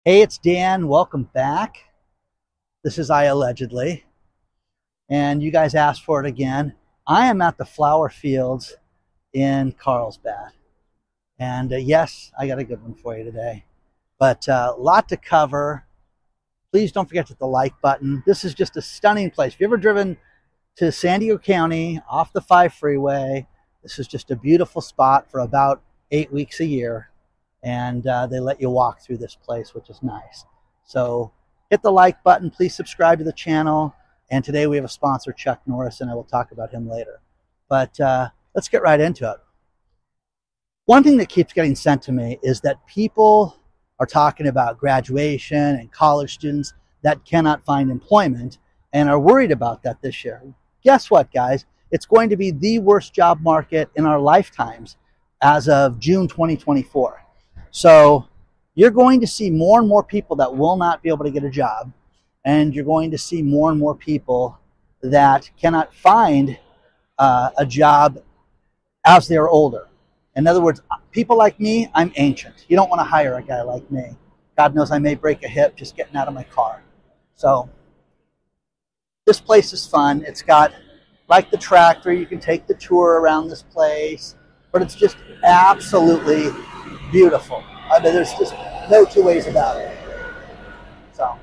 Hey, it's Dan. Welcome back. This is I Allegedly, and you guys asked for it again. I am at the flower fields in Carlsbad, and yes, I got a good one for you today. But a lot to cover. Please don't forget to hit the like button. This is just a stunning place. If you've ever driven to San Diego County off the 5 freeway, this is just a beautiful spot for about 8 weeks a year. And they let you walk through this place, which is nice. So hit the like button. Please subscribe to the channel. And today we have a sponsor, Chuck Norris, and I will talk about him later. But let's get right into it. One thing that keeps getting sent to me is that people are talking about graduation and college students that cannot find employment and are worried about that this year. Guess what, guys? It's going to be the worst job market in our lifetimes as of June 2024. So you're going to see more and more people that will not be able to get a job, and you're going to see more and more people that cannot find a job as they're older. In other words, people like me, I'm ancient. You don't want to hire a guy like me. God knows I may break a hip just getting out of my car. So this place is fun. It's got, like the tractor, you can take the tour around this place, but it's just absolutely beautiful. I mean, there's just no two ways about it. So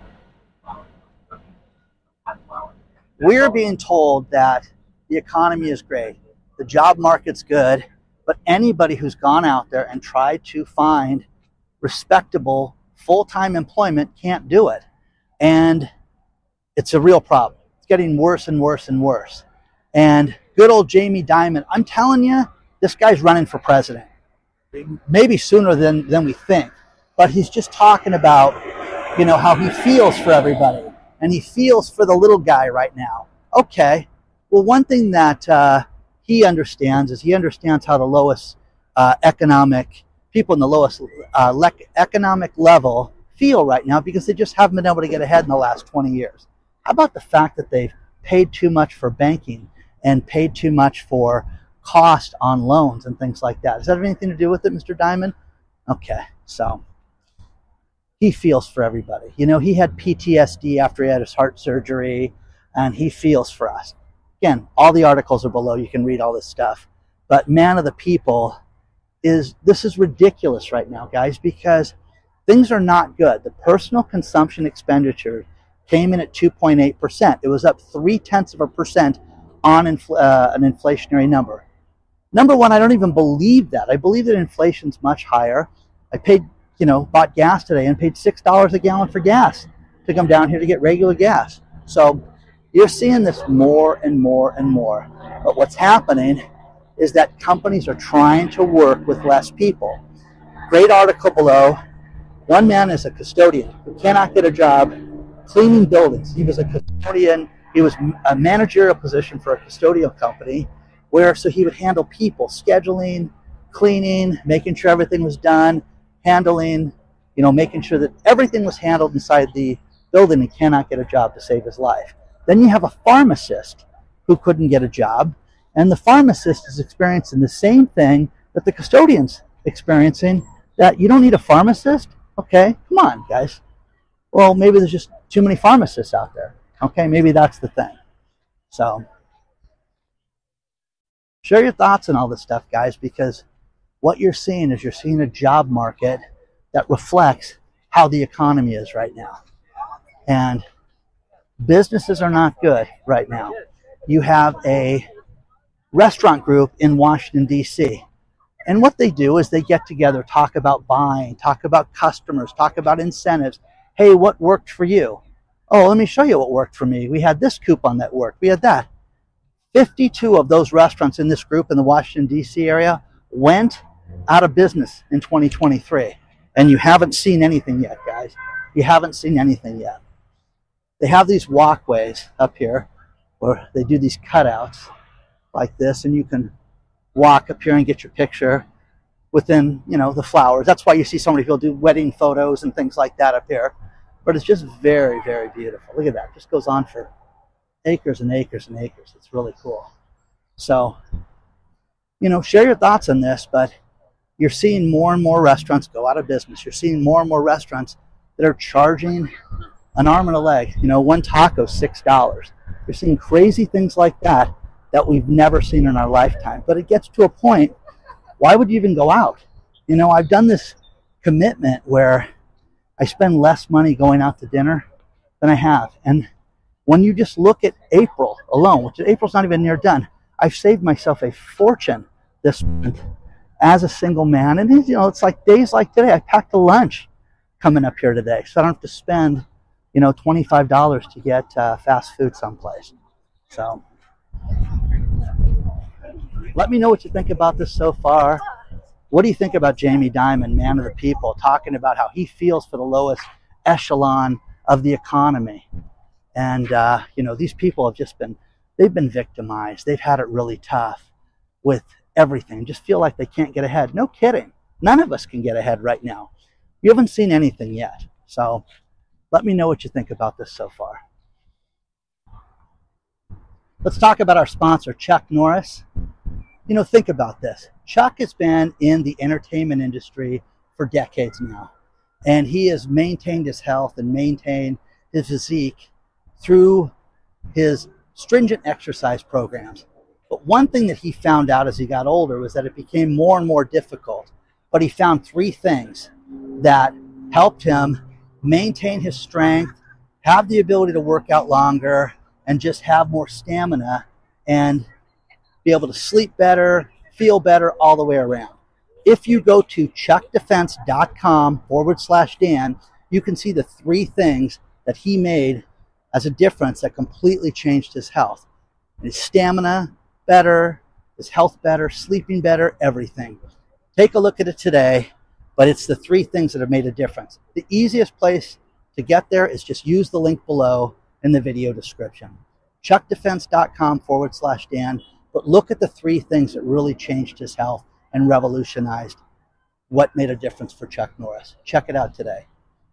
we're being told that the economy is great, the job market's good, but anybody who's gone out there and tried to find respectable full-time employment can't do it. And it's a real problem. It's getting worse and worse and worse. And good old Jamie Dimon, I'm telling you, this guy's running for president. Maybe sooner than we think, but he's just talking about, how he feels for everybody, and he feels for the little guy right now. Okay, well, one thing that he understands is he understands how the lowest people in the lowest economic level feel right now because they just haven't been able to get ahead in the last 20 years. How about the fact that they've paid too much for banking and paid too much for cost on loans and things like that? Does that have anything to do with it, Mr. Dimon? Okay, so he feels for everybody. He had PTSD after he had his heart surgery, and he feels for us. Again, all the articles are below. You can read all this stuff. But man of the people, this is ridiculous right now, guys, because things are not good. The personal consumption expenditure came in at 2.8%. It was up 0.3% on an inflationary number. Number one, I don't even believe that. I believe that inflation's much higher. I bought gas today and paid $6 a gallon for gas to come down here to get regular gas. So you're seeing this more and more and more. But what's happening is that companies are trying to work with less people. Great article below. One man is a custodian who cannot get a job cleaning buildings. He was a custodian. He was a managerial position for a custodial company so he would handle people, scheduling, cleaning, making sure everything was done, handling, making sure that everything was handled inside the building, and cannot get a job to save his life. Then you have a pharmacist who couldn't get a job, and the pharmacist is experiencing the same thing that the custodian's experiencing, that you don't need a pharmacist? Okay, come on, guys. Well, maybe there's just too many pharmacists out there. Okay, maybe that's the thing. So share your thoughts on all this stuff, guys, because what you're seeing is a job market that reflects how the economy is right now. And businesses are not good right now. You have a restaurant group in Washington, D.C., and what they do is they get together, talk about buying, talk about customers, talk about incentives. Hey, what worked for you? Oh, let me show you what worked for me. We had this coupon that worked. We had that. 52 of those restaurants in this group in the Washington, D.C. area went out of business in 2023. And you haven't seen anything yet, guys. You haven't seen anything yet. They have these walkways up here where they do these cutouts like this, and you can walk up here and get your picture within, the flowers. That's why you see so many people do wedding photos and things like that up here. But it's just very, very beautiful. Look at that. It just goes on for acres and acres and acres. It's really cool. So, share your thoughts on this, but you're seeing more and more restaurants go out of business. You're seeing more and more restaurants that are charging an arm and a leg. You know, one taco, $6. You're seeing crazy things like that that we've never seen in our lifetime. But it gets to a point, why would you even go out? You know, I've done this commitment where I spend less money going out to dinner than I have. And when you just look at April alone, which April's not even near done, I've saved myself a fortune this month as a single man. And, you know, it's like days like today, I packed a lunch coming up here today, so I don't have to spend, you know, $25 to get fast food someplace. So let me know what you think about this so far. What do you think about Jamie Dimon, man of the people, talking about how he feels for the lowest echelon of the economy? And, you know, these people have just been, they've been victimized. They've had it really tough with everything. Just feel like they can't get ahead. No kidding. None of us can get ahead right now. You haven't seen anything yet. So let me know what you think about this so far. Let's talk about our sponsor, Chuck Norris. You know, think about this. Chuck has been in the entertainment industry for decades now, and he has maintained his health and maintained his physique through his stringent exercise programs. But one thing that he found out as he got older was that it became more and more difficult. But he found 3 things that helped him maintain his strength, have the ability to work out longer, and just have more stamina and be able to sleep better, feel better all the way around. If you go to chuckdefense.com/Dan, you can see the 3 things that he made as a difference that completely changed his health. His stamina better, his health better, sleeping better, everything. Take a look at it today, but it's the 3 things that have made a difference. The easiest place to get there is just use the link below in the video description. chuckdefense.com/Dan. But look at the 3 things that really changed his health and revolutionized what made a difference for Chuck Norris. Check it out today.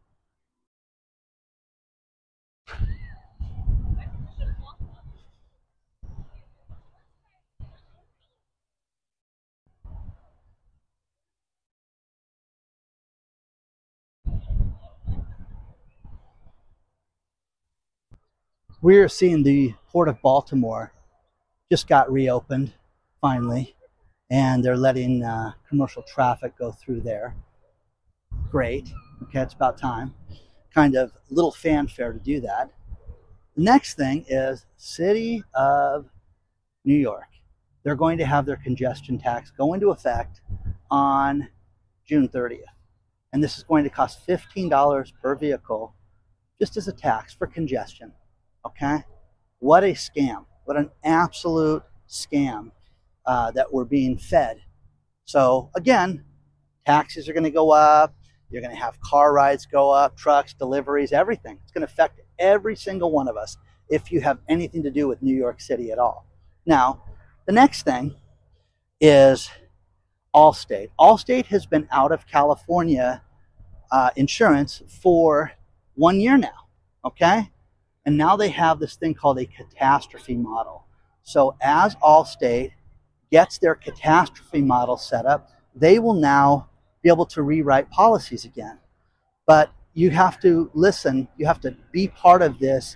We're seeing the Port of Baltimore just got reopened finally, and they're letting commercial traffic go through there. Great. Okay, it's about time. Kind of little fanfare to do that. The next thing is City of New York. They're going to have their congestion tax go into effect on June 30th. And this is going to cost $15 per vehicle just as a tax for congestion. Okay? What a scam. What an absolute scam that we're being fed. So again, taxes are going to go up. You're going to have car rides go up, trucks, deliveries, everything. It's going to affect every single one of us if you have anything to do with New York City at all. Now, the next thing is Allstate. Allstate has been out of California insurance for 1 year now, okay? And now they have this thing called a catastrophe model. So as Allstate gets their catastrophe model set up, they will now be able to rewrite policies again. But you have to listen, you have to be part of this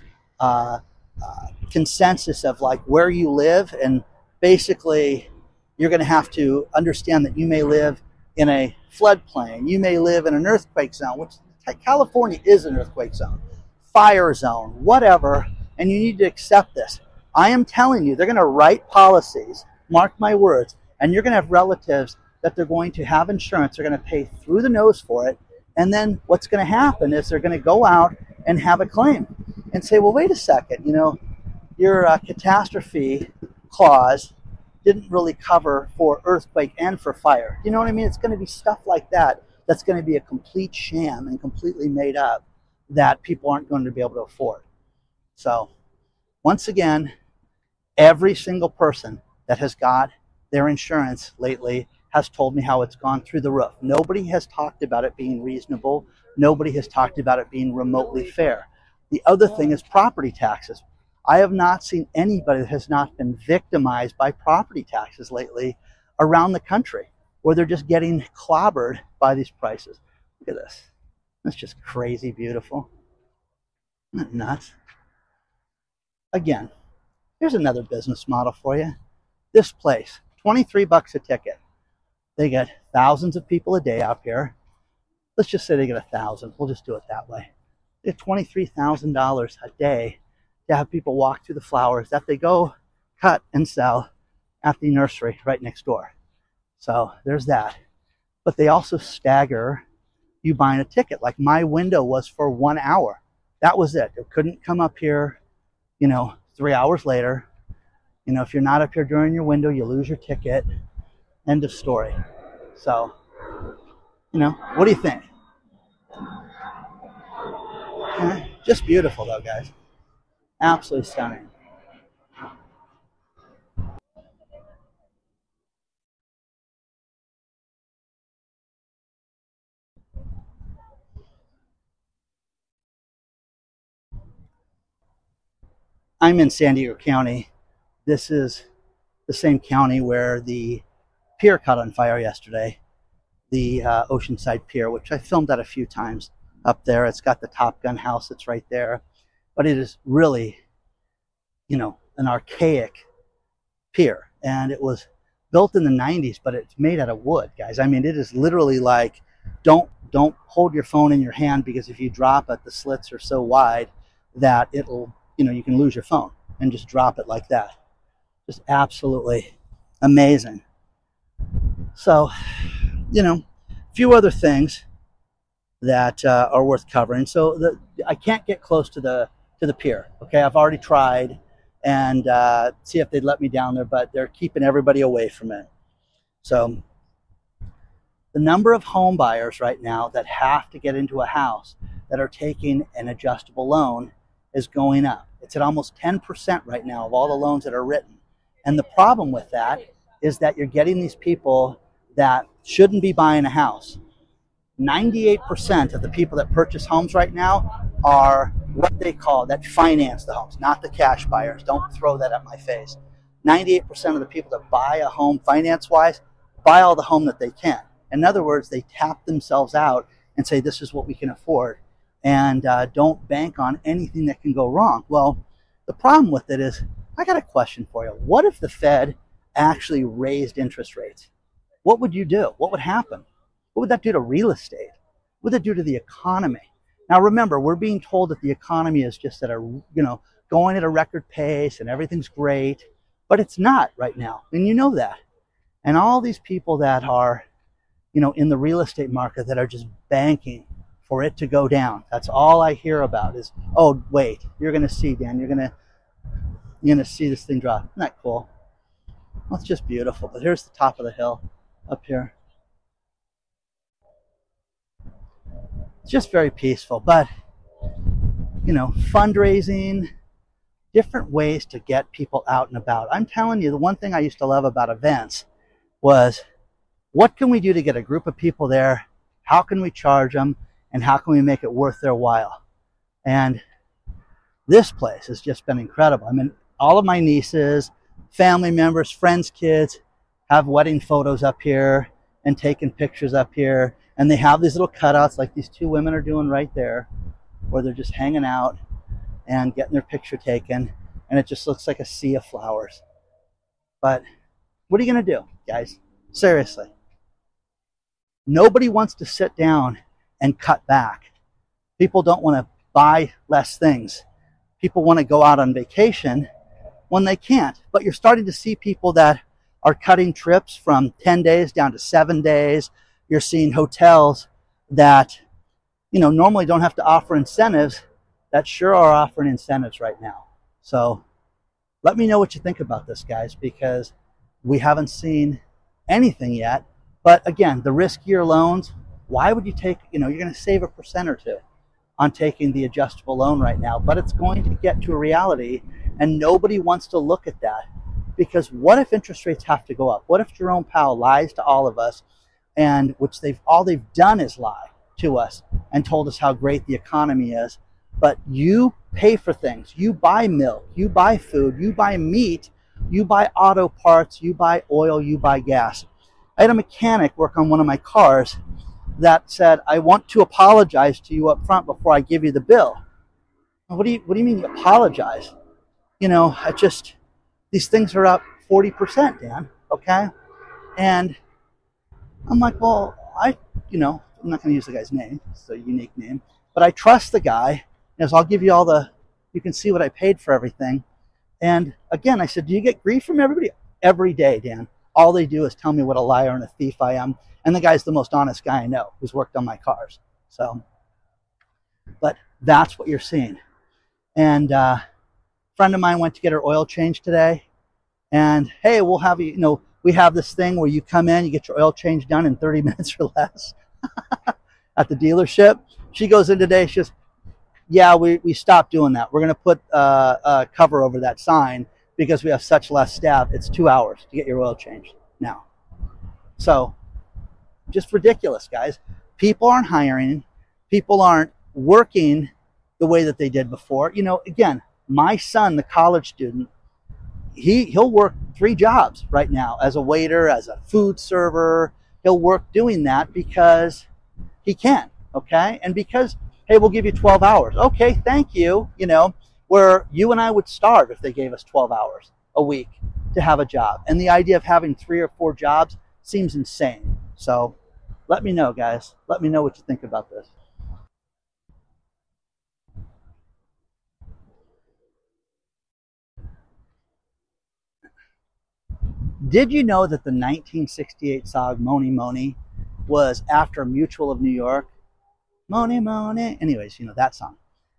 consensus of like where you live, and basically you're going to have to understand that you may live in a floodplain, you may live in an earthquake zone, which California is an earthquake zone, fire zone, whatever, and you need to accept this. I am telling you, they're going to write policies, mark my words, and you're going to have relatives that they're going to have insurance, they're going to pay through the nose for it, and then what's going to happen is they're going to go out and have a claim and say, well, wait a second, you know, your catastrophe clause didn't really cover for earthquake and for fire. You know what I mean? It's going to be stuff like that that's going to be a complete sham and completely made up that people aren't going to be able to afford. So, once again, every single person that has got their insurance lately has told me how it's gone through the roof. Nobody has talked about it being reasonable. Nobody has talked about it being remotely fair. The other thing is property taxes. I have not seen anybody that has not been victimized by property taxes lately around the country, where they're just getting clobbered by these prices. Look at this. That's just crazy beautiful. Isn't that nuts? Again, here's another business model for you. This place, 23 bucks a ticket. They get thousands of people a day out here. Let's just say they get 1,000. We'll just do it that way. They get $23,000 a day to have people walk through the flowers that they go cut and sell at the nursery right next door. So there's that. But they also stagger you buying a ticket. Like my window was for 1 hour. That was it. It couldn't come up here, 3 hours later. If you're not up here during your window, you lose your ticket. End of story. So, what do you think? Just beautiful though, guys. Absolutely stunning. I'm in San Diego County. This is the same county where the pier caught on fire yesterday, the Oceanside Pier, which I filmed at a few times up there. It's got the Top Gun house that's right there, but it is really, an archaic pier, and it was built in the 90s, but it's made out of wood, guys. I mean, it is literally like, don't hold your phone in your hand, because if you drop it, the slits are so wide that it'll, you can lose your phone and just drop it like that. Just absolutely amazing. So, a few other things that are worth covering. So I can't get close to the pier. Okay, I've already tried and see if they'd let me down there, but they're keeping everybody away from it. So the number of home buyers right now that have to get into a house that are taking an adjustable loan is going up. It's at almost 10% right now of all the loans that are written. And the problem with that is that you're getting these people that shouldn't be buying a house. 98% of the people that purchase homes right now are what they call that finance the homes, not the cash buyers. Don't throw that at my face. 98% of the people that buy a home finance-wise buy all the home that they can. In other words, they tap themselves out and say, this is what we can afford, and don't bank on anything that can go wrong. Well, the problem with it is, I got a question for you. What if the Fed actually raised interest rates? What would you do? What would happen? What would that do to real estate? What would that do to the economy? Now, remember, we're being told that the economy is just at a, going at a record pace and everything's great, but it's not right now. And you know that. And all these people that are, in the real estate market that are just banking for it to go down. That's all I hear about is, oh, wait, you're going to see, Dan, you're going to see this thing drop. Isn't that cool? Well, it's just beautiful. But here's the top of the hill up here. It's just very peaceful, but, fundraising, different ways to get people out and about. I'm telling you, the one thing I used to love about events was, what can we do to get a group of people there? How can we charge them? And how can we make it worth their while? And this place has just been incredible. I mean, all of my nieces, family members, friends' kids have wedding photos up here and taking pictures up here. And they have these little cutouts like these two women are doing right there, where they're just hanging out and getting their picture taken. And it just looks like a sea of flowers. But what are you going to do, guys? Seriously. Nobody wants to sit down and cut back. People don't want to buy less things. People want to go out on vacation when they can't. But you're starting to see people that are cutting trips from 10 days down to 7 days. You're seeing hotels that, normally don't have to offer incentives that sure are offering incentives right now. So let me know what you think about this, guys, because we haven't seen anything yet. But again, the riskier loans, why would you take, you're going to save 1% or 2% on taking the adjustable loan right now, but it's going to get to a reality, and nobody wants to look at that. Because what if interest rates have to go up? What if Jerome Powell lies to all of us, and which all they've done is lie to us and told us how great the economy is, but you pay for things. You buy milk, you buy food, you buy meat, you buy auto parts, you buy oil, you buy gas. I had a mechanic work on one of my cars that said, I want to apologize to you up front before I give you the bill. What do you mean you apologize? You know, these things are up 40%, Dan, okay? And I'm like, well, I'm not going to use the guy's name. It's a unique name. But I trust the guy. So I'll give you you can see what I paid for everything. And again, I said, do you get grief from everybody? Every day, Dan. All they do is tell me what a liar and a thief I am. And the guy's the most honest guy I know who's worked on my cars. So, but that's what you're seeing. And a friend of mine went to get her oil changed today. And hey, we'll have we have this thing where you come in, you get your oil change done in 30 minutes or less at the dealership. She goes in today, she says, yeah, we stopped doing that. We're going to put a cover over that sign because we have such less staff. It's 2 hours to get your oil changed now. So just ridiculous, guys. People aren't hiring. People aren't working the way that they did before. Again, my son, the college student, he'll work 3 jobs right now as a waiter, as a food server. He'll work doing that because he can, okay? And because, hey, we'll give you 12 hours. Okay, thank you. Where you and I would starve if they gave us 12 hours a week to have a job. And the idea of having 3 or 4 jobs seems insane. So let me know, guys. Let me know what you think about this. Did you know that the 1968 song Mony Mony was after Mutual of New York? Mony Mony. Anyways, that song.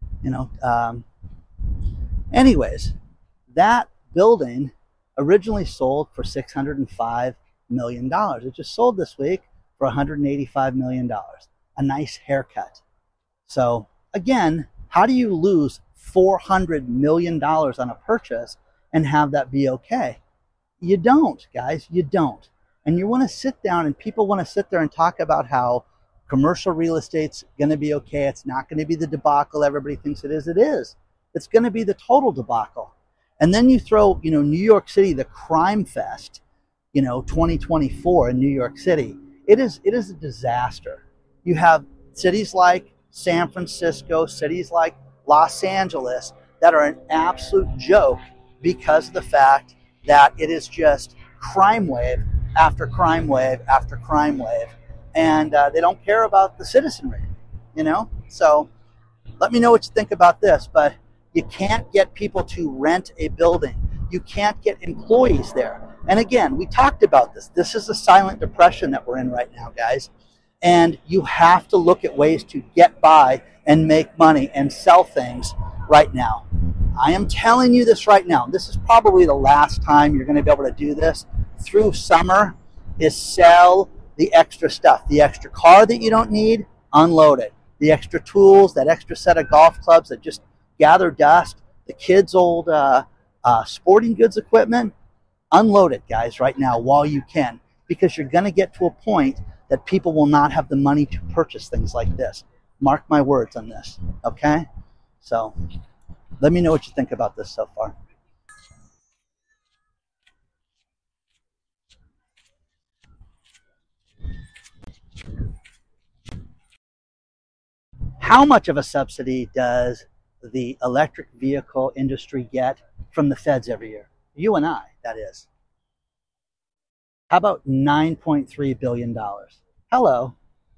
Anyways, that building originally sold for $605 million. It just sold this week for $185 million. A nice haircut. So again, how do you lose $400 million on a purchase and have that be okay? You don't, guys. You don't. And you want to sit down, and people want to sit there and talk about how commercial real estate's going to be okay. It's not going to be the debacle everybody thinks it is. It is. It's going to be the total debacle. And then you throw, New York City, the crime fest, 2024 in New York City. It is a disaster. You have cities like San Francisco, cities like Los Angeles that are an absolute joke because of the fact that it is just crime wave after crime wave after crime wave. And they don't care about the citizenry, So let me know what you think about this. But you can't get people to rent a building. You can't get employees there. And again, we talked about this. This is a silent depression that we're in right now, guys. And you have to look at ways to get by and make money and sell things right now. I am telling you this right now. This is probably the last time you're going to be able to do this through summer, is sell the extra stuff. The extra car that you don't need, unload it. The extra tools, that extra set of golf clubs that just gather dust, the kids' old sporting goods equipment, unload it, guys, right now while you can, because you're going to get to a point that people will not have the money to purchase things like this. Mark my words on this, okay? So let me know what you think about this so far. How much of a subsidy does the electric vehicle industry get from the feds every year? You and I, that is. How about $9.3 billion? Hello.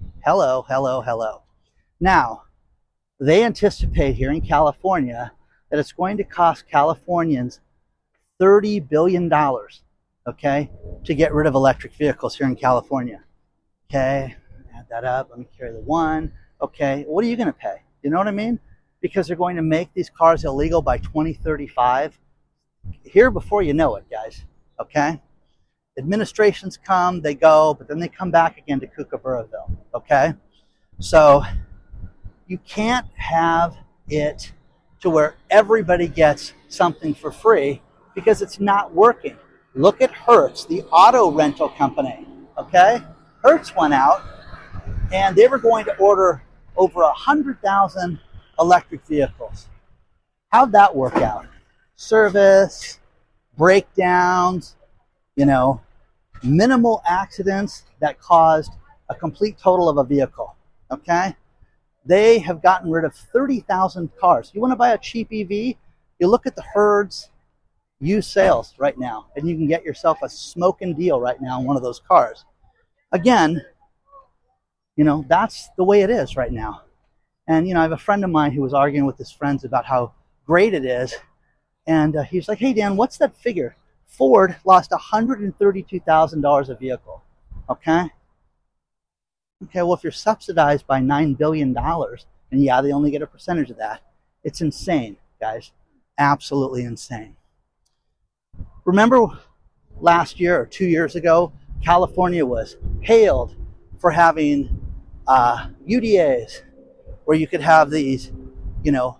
Now, they anticipate here in California that it's going to cost Californians $30 billion, okay, to get rid of electric vehicles here in California. Okay, add that up. Let me carry the 1. Okay, what are you going to pay? You know what I mean? Because they're going to make these cars illegal by 2035. Here before you know it, guys. Okay? Administrations come, they go, but then they come back again to Kookaburraville. Okay? So you can't have it to where everybody gets something for free because it's not working. Look at Hertz, the auto rental company. Okay? Hertz went out and they were going to order over 100,000 electric vehicles. How'd that work out? Service, breakdowns, minimal accidents that caused a complete total of a vehicle, okay? They have gotten rid of 30,000 cars. You want to buy a cheap EV? You look at the Hertz used sales right now, and you can get yourself a smoking deal right now on one of those cars. Again, you know, that's the way it is right now. And, you know, I have a friend of mine who was arguing with his friends about how great it is. And he's like, hey, Dan, what's that figure? Ford lost $132,000 a vehicle. Okay? Okay, well, if you're subsidized by $9 billion, and yeah, they only get a percentage of that, it's insane, guys. Absolutely insane. Remember last year or 2 years ago, California was hailed for having UDAs, where you could have these, you know,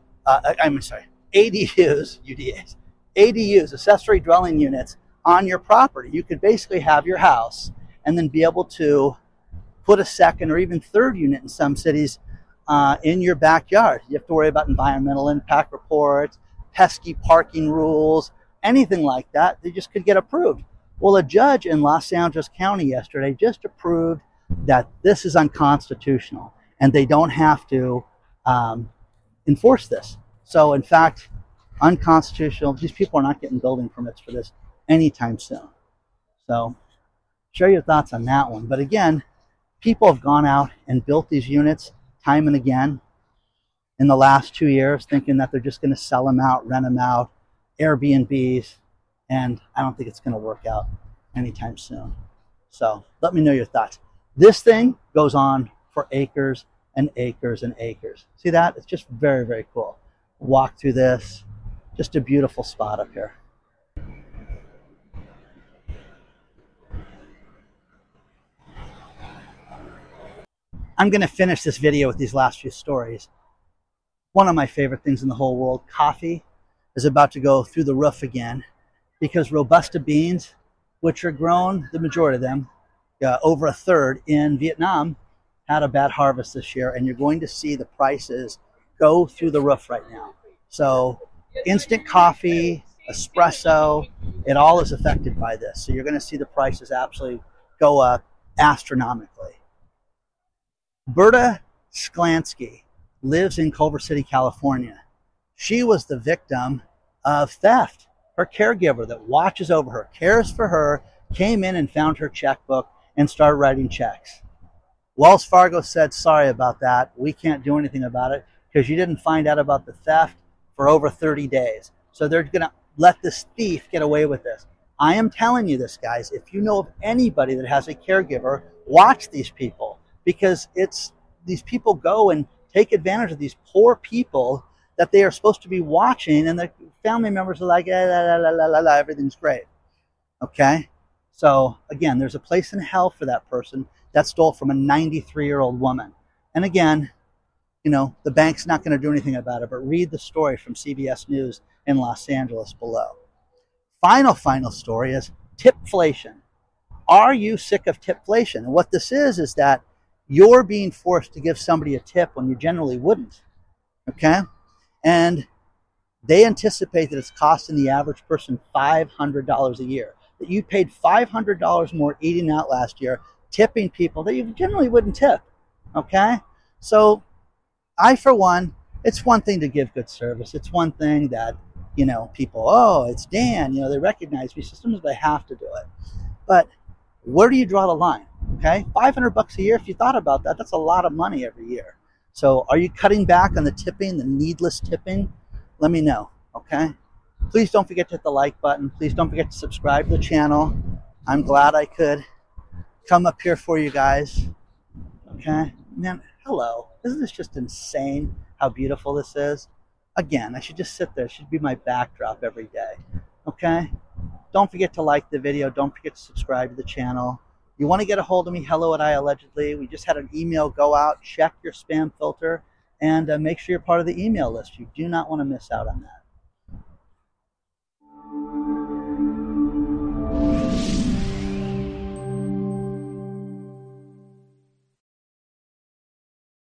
ADUs, accessory dwelling units, on your property. You could basically have your house and then be able to put a second or even third unit in some cities in your backyard. You have to worry about environmental impact reports, pesky parking rules, anything like that. They just could get approved. Well, a judge in Los Angeles County yesterday just approved that this is unconstitutional and they don't have to enforce this. So, in fact, unconstitutional. These people are not getting building permits for this anytime soon. So, share your thoughts on that one. But again, people have gone out and built these units time and again in the last 2 years, thinking that they're just going to sell them out, rent them out, Airbnbs, and I don't think it's going to work out anytime soon. So let me know your thoughts. This thing goes on for acres and acres and acres. See that? It's just very, very cool. Walk through this. Just a beautiful spot up here. I'm going to finish this video with these last few stories. One of my favorite things in the whole world, coffee, is about to go through the roof again because Robusta beans, which are grown, the majority of them, over a third in Vietnam, had a bad harvest this year, and you're going to see the prices go through the roof right now. So instant coffee, espresso, it all is affected by this. So you're going to see the prices absolutely go up astronomically. Berta Sklansky lives in Culver City, California. She was the victim of theft. Her caregiver that watches over her, cares for her, came in and found her checkbook and started writing checks. Wells Fargo said, sorry about that. We can't do anything about it because you didn't find out about the theft for over 30 days. So they're going to let this thief get away with this. I am telling you this, guys. If you know of anybody that has a caregiver, watch these people, because these people go and take advantage of these poor people that they are supposed to be watching, and the family members are like, everything's great. Okay? So, again, there's a place in hell for that person that stole from a 93-year-old woman. And again, you know, the bank's not going to do anything about it, but read the story from CBS News in Los Angeles below. Final story is tipflation. Are you sick of tipflation? And what this is that you're being forced to give somebody a tip when you generally wouldn't. Okay? And they anticipate that it's costing the average person $500 a year. That you paid $500 more eating out last year, tipping people that you generally wouldn't tip. Okay? So, I, for one, it's one thing to give good service. It's one thing that, you know, people, oh, it's Dan, you know, they recognize me, so sometimes they have to do it. But where do you draw the line? Okay? $500 a year, if you thought about that, that's a lot of money every year. So are you cutting back on the tipping, the needless tipping? Let me know, okay? Please don't forget to hit the like button. Please don't forget to subscribe to the channel. I'm glad I could come up here for you guys. Okay? Man, hello. Isn't this just insane how beautiful this is? Again, I should just sit there. It should be my backdrop every day. Okay? Don't forget to like the video. Don't forget to subscribe to the channel. You want to get a hold of me, hello@iallegedly. We just had an email go out. Check your spam filter and make sure you're part of the email list. You do not want to miss out on that.